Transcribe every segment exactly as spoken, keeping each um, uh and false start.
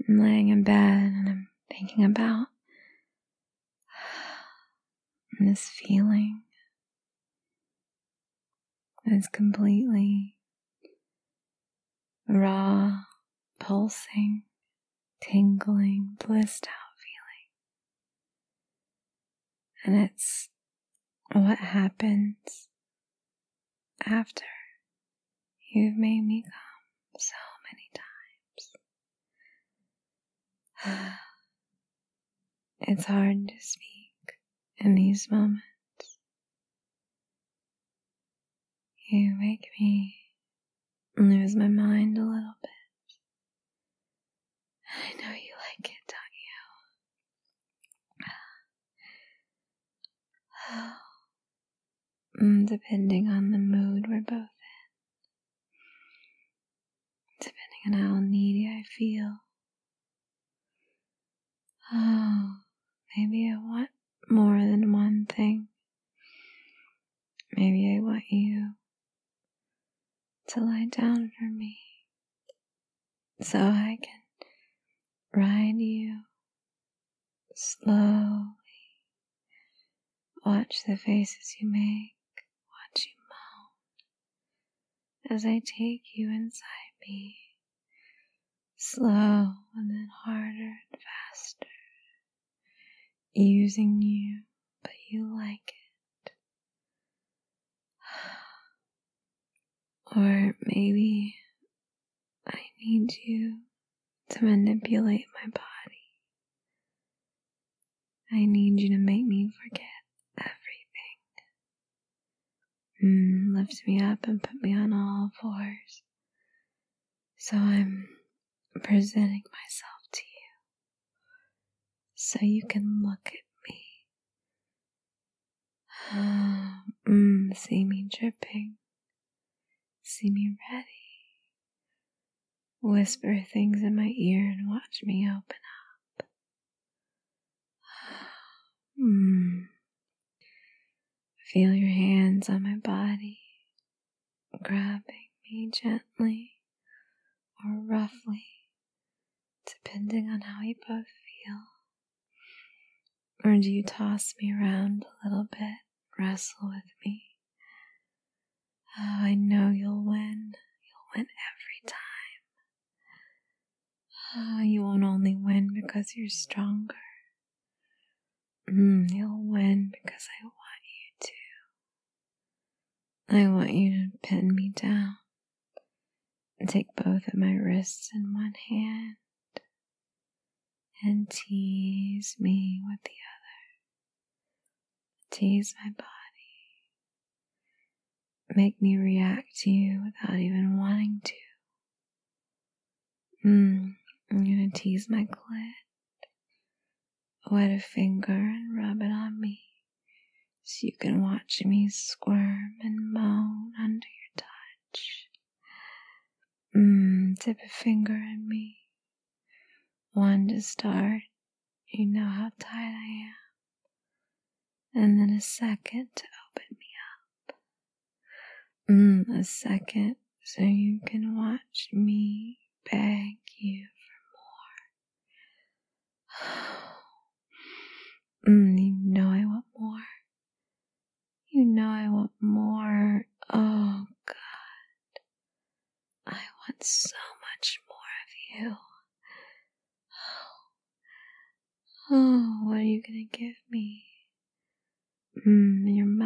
I'm laying in bed and I'm thinking about this feeling is completely raw, pulsing, tingling, blissed out feeling. And it's what happens after you've made me come so many times. It's hard to speak in these moments. You make me lose my mind a little bit. I know you like it, don't you? Depending on the mood we're both in. Depending on how needy I feel. Oh, maybe I want more than one thing. Maybe I want you to lie down for me so I can ride you slowly, watch the faces you make, watch you moan as I take you inside me, slow and then harder and faster, using you, but you like it. Or maybe I need you to manipulate my body. I need you to make me forget everything. Mm, lift me up and put me on all fours. So I'm presenting myself to you. So you can look at me. mm, see me dripping. See me ready. Whisper things in my ear and watch me open up. Mm. Feel your hands on my body, grabbing me gently or roughly, depending on how you both feel. Or do you toss me around a little bit, wrestle with me? Oh, I know you'll win. You'll win every time. Oh, you won't only win because you're stronger. Mm, you'll win because I want you to. I want you to pin me down and take both of my wrists in one hand and tease me with the other. Tease my body. Make me react to you without even wanting to. Mm, I'm gonna tease my clit. Wet a finger and rub it on me so you can watch me squirm and moan under your touch. Mmm, dip a finger in me. One to start, you know how tight I am. And then a second to open me up. Mmm, a second so you can watch me beg you for more. Mmm, you know I want more. You know I want more. Oh, God. I want so much more of you. Oh, what are you gonna give me? Mmm, in your mouth.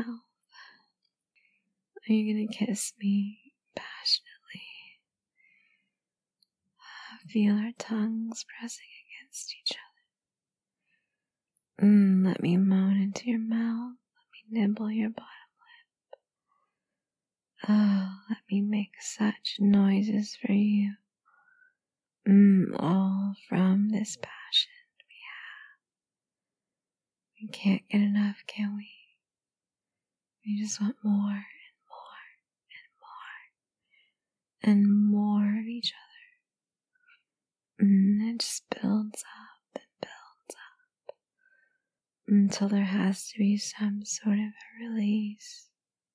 Are you gonna kiss me passionately? Feel our tongues pressing against each other. Mmm, let me moan into your mouth. Let me nibble your bottom lip. Oh, let me make such noises for you. Mmm, all from this passion we have. We can't get enough, can we? We just want more and more and more and more of each other. And it just builds up and builds up until there has to be some sort of a release.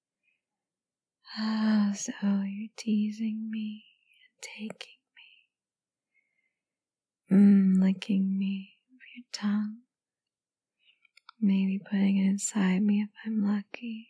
Oh, so you're teasing me and taking me. Mmm, licking me with your tongue. Maybe putting it inside me if I'm lucky.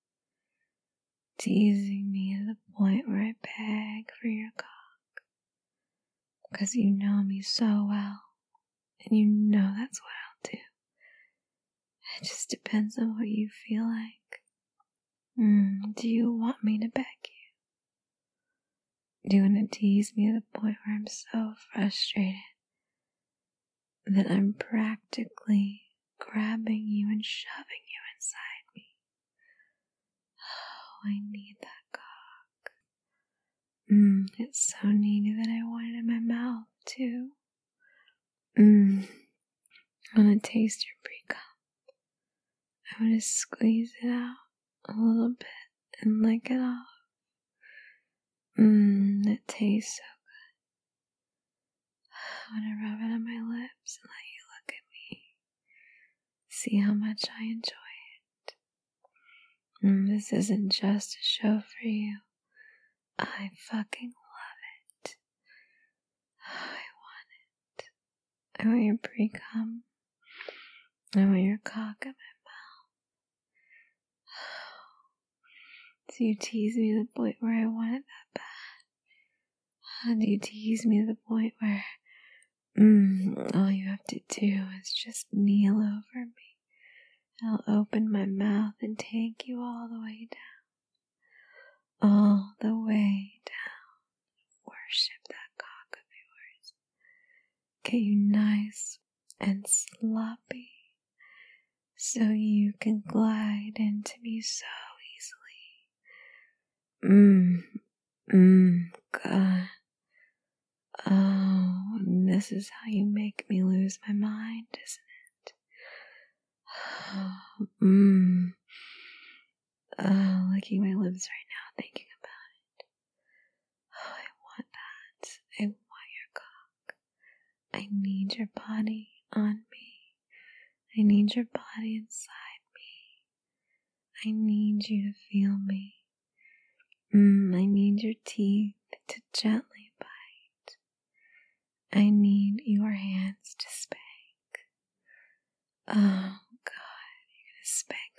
Teasing me to the point where I beg for your cock. Because you know me so well, and you know that's what I'll do. It just depends on what you feel like. Mm, do you want me to beg you? Do you want to tease me to the point where I'm so frustrated that I'm practically grabbing you and shoving you inside me? Oh, I need that cock. Mmm, it's so needy that I want it in my mouth, too. Mmm, I want to taste your pre-cum. I want to squeeze it out a little bit and lick it off. Mmm, it tastes so good. I want to rub it on my lips and let you look at me. See how much I enjoy it. Mm, this isn't just a show for you. I fucking love it. Oh, I want it. I want your pre-cum. I want your cock in my mouth. Do you tease me to the point where I want it that bad? Do you tease me to the point where mm, all you have to do is just kneel over me and I'll open my mouth and take you all the way down. All the way down. Worship that cock of yours. Get you nice and sloppy so you can glide into me so easily. Mmm, mmm, God. Oh, and this is how you make me lose my mind, isn't it? Oh, mmm. Oh, licking my lips right now, thinking about it. Oh, I want that. I want your cock. I need your body on me. I need your body inside me. I need you to feel me. Mm, I need your teeth to gently bite. I need your hands to spank. Oh, God, you're gonna spank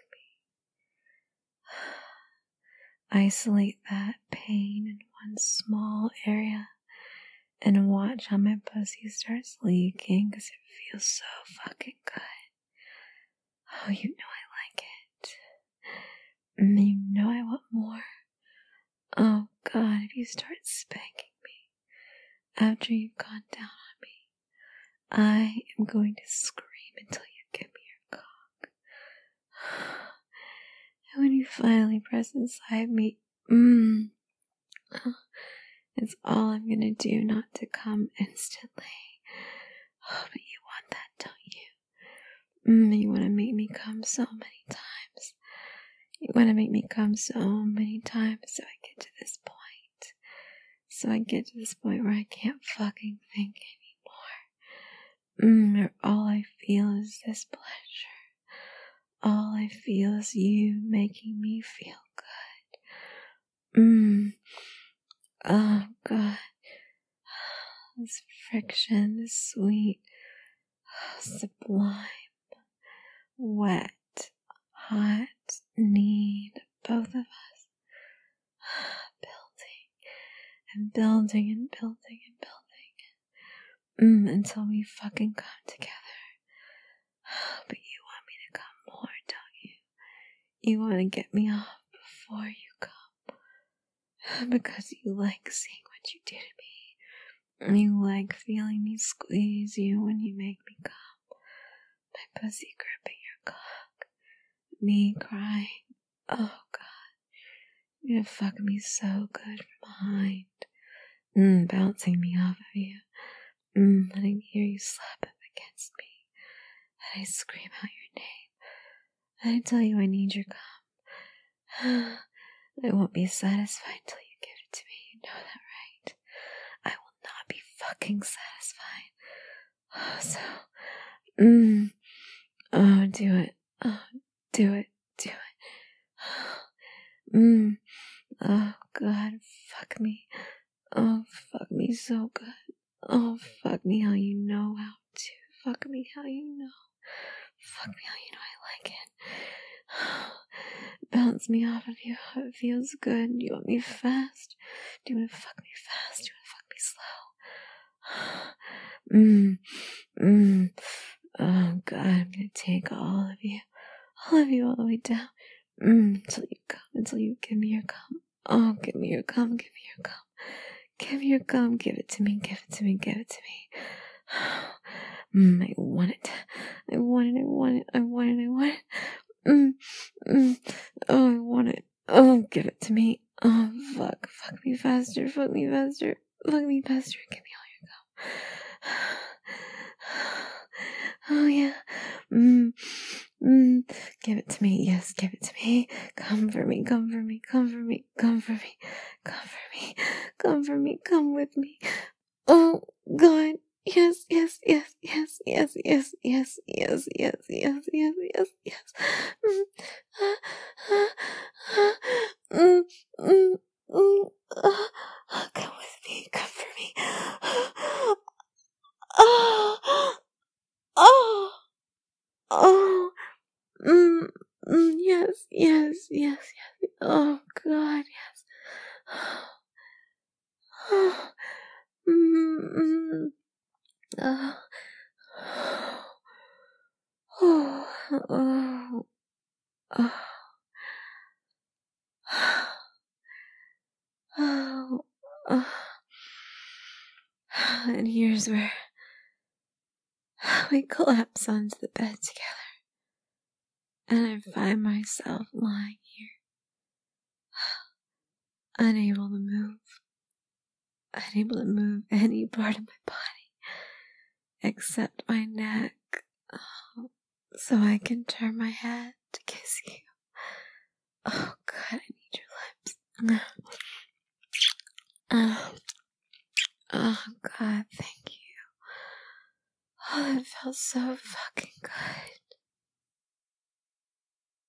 me. Isolate that pain in one small area and watch how my pussy starts leaking because it feels so fucking good. Oh, you know I like it. And you know I want more. Oh, God, if you start spanking me after you've gone down on me, I am going to scream until you give me your cock. And when you finally press inside me, mmm, it's all I'm gonna do not to come instantly. Oh, but you want that, don't you? Mmm, you want to make me come so many times. You want to make me come so many times so I get to this point. So I get to this point where I can't fucking think anymore. Mmm, where all I feel is this pleasure. All I feel is you making me feel good. Mmm. Oh, God. This friction, this sweet, sublime, wet, hot need, both of us. Building and building and building and building. Mm, until we fucking come together. But you want me to come more, don't you? You want to get me off before you come. Because you like seeing what you do to me. You like feeling me squeeze you when you make me come. My pussy gripping your cock. Me crying. Oh, God. You're gonna fuck me so good from behind. Mm, bouncing me off of you. Mm, letting me hear you slap up against me. And I scream out your name. And I tell you I need your cum. I won't be satisfied till you give it to me. You know that, right? I will not be fucking satisfied. Oh, so, mm, oh, do it. Oh, do it. Do it. Mm, oh, God, fuck me. Oh, fuck me so good. Oh, fuck me how you know how to. Fuck me how you know. Fuck me how you know I like it. Bounce me off of you how it feels good. Do you want me fast? Do you want to fuck me fast? Do you want to fuck me slow? Mmm. Mmm. Oh, God, I'm gonna take all of you. All of you all the way down. Mmm. Until you come. Until you give me your cum. Oh, give me your cum. Give me your cum. Give me your cum. Give it to me. Give it to me. Give it to me. Mmm. I want it. I want it. I want it. I want it. I want it. Mmm. Mmm. Oh, I want it. Oh, give it to me. Oh, fuck. Fuck me faster. Fuck me faster. Fuck me faster. Give me all your cum. Oh, yeah. Mmm. Mmm. Give it to me. Yes, give it to me. Come for me. Come for me. Come for me. Come for me. Come for me. Come for me. Come with me. Oh, God. Yes, yes, yes, yes, yes, yes, yes, yes, yes, yes, yes, yes, yes. Mm. Ah, ah, ah. Mm, mm, mm. Ah, ah, come with me, come for me. Oh, oh, oh. Mm, mm, yes, yes, yes, yes. Oh, God, yes. Oh, mm, mm. Oh. Oh, oh, oh, oh, oh. And here's where we collapse onto the bed together, and I find myself lying here, unable to move, unable to move any part of my body except my neck, oh, so I can turn my head to kiss you. Oh, God, I need your lips. Oh, oh God, thank you. Oh, it felt so fucking good.